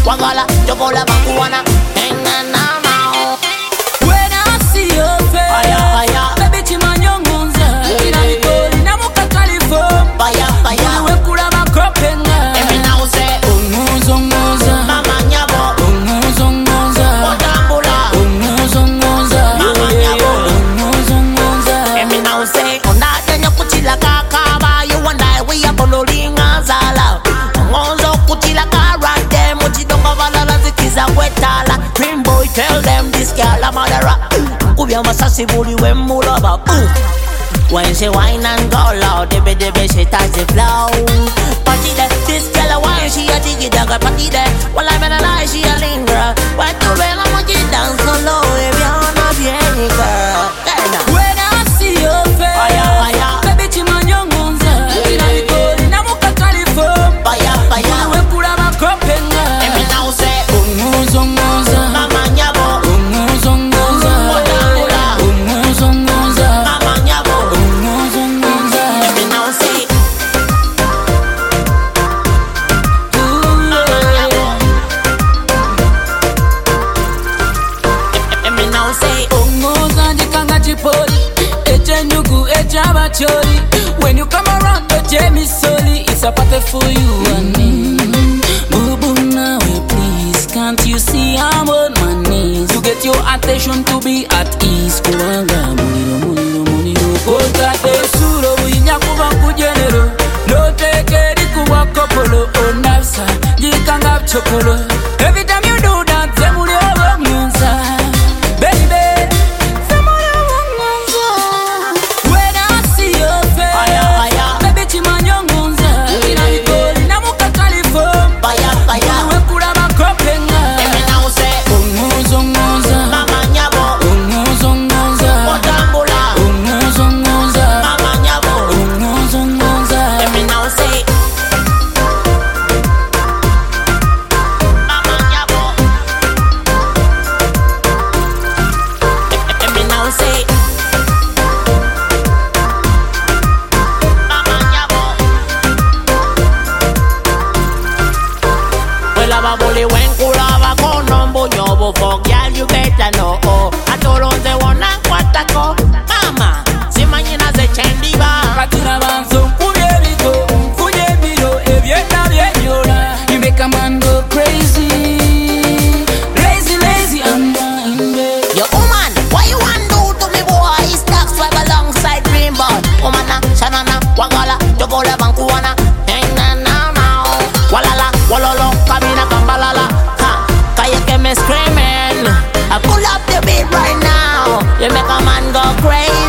Wagala, chokola, banguana. When I see your face, baby chimanyongonza. Ina mikoli na mukakalifo. Wekula makopenga. Emi now say, Ongozongoza. mama nyabo. Ongozongoza. Otambula. Ongozongoza. Mama nyabo. Ongozongoza. Emi now say, onada nyakutila kakaba. You and I, we are bololinga zala. Ongonzo kutila karate. Mochidonga valala zikiza wetala. Dream boy tell them this girl a murderer. Kubya masasi buli we mulaba. When she whine and go loud, debe she touch the flow. Party there, this girl a whine, she a diggy dagger. Party there, well I'm in a lie, she a linger. But to real I'm a dance so low, if you're not bien girl. When I see your face, baby chimanyongonza. Ina mikoli na mukakalifo. Wekula makopenga. Emi now say, Ongozongoza. mama nyabo. Ongozongoza. Otambula. Ongozongoza. Mama nyabo. Ongozongoza. Emi now say, Ooh, mama nyabo. Emi now say, Ongoza ndikanga chipoli. Echenyugu echabachori. When you come around to Jamie Soli, it's a party for you and me. Boo boo now, please. Can't you see I'm on my knees? To get your attention to be at ease. Kuwanga muniro. Kota te suro winya kuba kujenero. No take it kuwa kopolo. Onafsa, jikanga chokolo. Every time you do that, zemuli owa munza. Baby, zemuli owa munza. When I see your face, baby chimanyongonza. Ina mikoli na mukakalifo. Wekula makopenga. Emi now say, Ongozongoza. mama nyabo. Ongozongoza. Otambula. Ongozongoza. Mama nyabo. Ongozongoza. Emi now say, mama nyabo. Emi now say, mama nyabo. Well, I'm a bully when kulava kono mbonyobo for girl you better know. I told on the one and kwatako. Mama, simanyina ze chendiba. Katina banzo kunye biro ebyeta byenyola. You make a man go crazy. Lazy, I'm dying, babe. Yo, woman, what you want do to me, boy? It's tax drive alongside Greenboard. Omana, Shanana, Wagala, Jogola, Bankuana. Na. Walala, Walolo, Kamina, Kambalala. Ha, Kayake me screaming. I pull up the beat right now. You make a man go crazy.